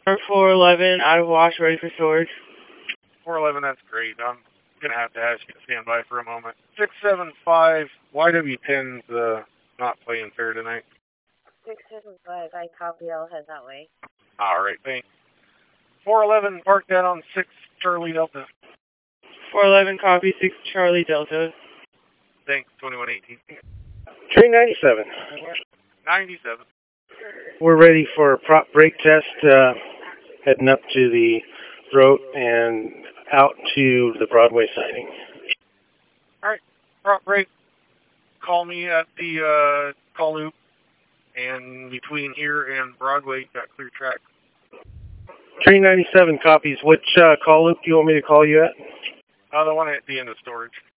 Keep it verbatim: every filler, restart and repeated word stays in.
four eleven, out of wash, ready for storage. four eleven, that's great. I'm going to have to ask you to stand by for a moment. six seven five, Y W ten's uh, not playing fair tonight. six seven five, I copy, I'll head that way. All right, thanks. four eleven, park that on six Charlie Delta. four eleven, copy, six Charlie Delta. Thanks, twenty-one eighteen. Train ninety-seven. ninety-seven. We're ready for a prop brake test, uh, heading up to the throat and out to the Broadway siding. All right, prop brake. Call me at the uh, call loop, and between here and Broadway, got clear track. Train ninety-seven copies. Which uh, call loop do you want me to call you at? Uh, the one at the end of storage.